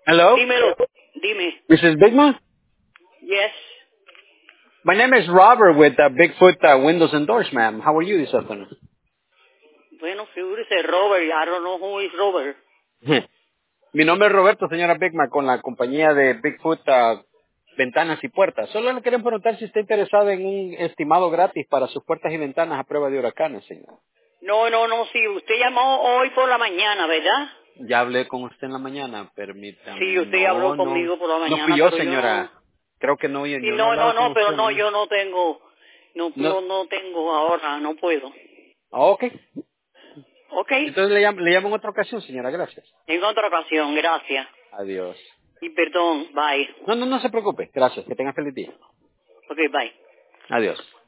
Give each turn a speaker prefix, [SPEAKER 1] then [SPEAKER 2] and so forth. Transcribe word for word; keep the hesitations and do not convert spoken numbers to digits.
[SPEAKER 1] Hello?
[SPEAKER 2] Dímelo. Dime.
[SPEAKER 1] Missus Bigma?
[SPEAKER 2] Yes.
[SPEAKER 1] My name is Robert with uh, Bigfoot uh, Windows and Doors, ma'am. How are you this afternoon?
[SPEAKER 2] Bueno, figúrese, Robert. I don't know who is Robert.
[SPEAKER 1] Mi nombre es Roberto, señora Bigma, con la compañía de Bigfoot uh, Ventanas y Puertas. Solo le quería preguntar si está interesada en un estimado gratis para sus puertas y ventanas a prueba de huracanes, señor.
[SPEAKER 2] No, no, no, sí. Usted llamó hoy por la mañana, ¿verdad?
[SPEAKER 1] Ya hablé con usted en la mañana, permítame.
[SPEAKER 2] Sí, usted habló
[SPEAKER 1] No, no,
[SPEAKER 2] conmigo por la
[SPEAKER 1] no fui
[SPEAKER 2] mañana,
[SPEAKER 1] yo,
[SPEAKER 2] pero yo no...
[SPEAKER 1] señora. Creo que no, yo,
[SPEAKER 2] Sí,
[SPEAKER 1] yo no he
[SPEAKER 2] no, no,
[SPEAKER 1] hablado con
[SPEAKER 2] no, pero
[SPEAKER 1] usted,
[SPEAKER 2] no,
[SPEAKER 1] ¿no?
[SPEAKER 2] yo no tengo... No,
[SPEAKER 1] No.
[SPEAKER 2] no, no tengo ahora, no puedo.
[SPEAKER 1] Ah, ok.
[SPEAKER 2] ¿Ok?
[SPEAKER 1] Entonces le llamo, le llamo en otra ocasión, señora. Gracias.
[SPEAKER 2] En otra ocasión, gracias.
[SPEAKER 1] Adiós.
[SPEAKER 2] Y perdón, bye.
[SPEAKER 1] No, no, no se preocupe. Gracias. Que tenga feliz día.
[SPEAKER 2] Ok, bye.
[SPEAKER 1] Adiós.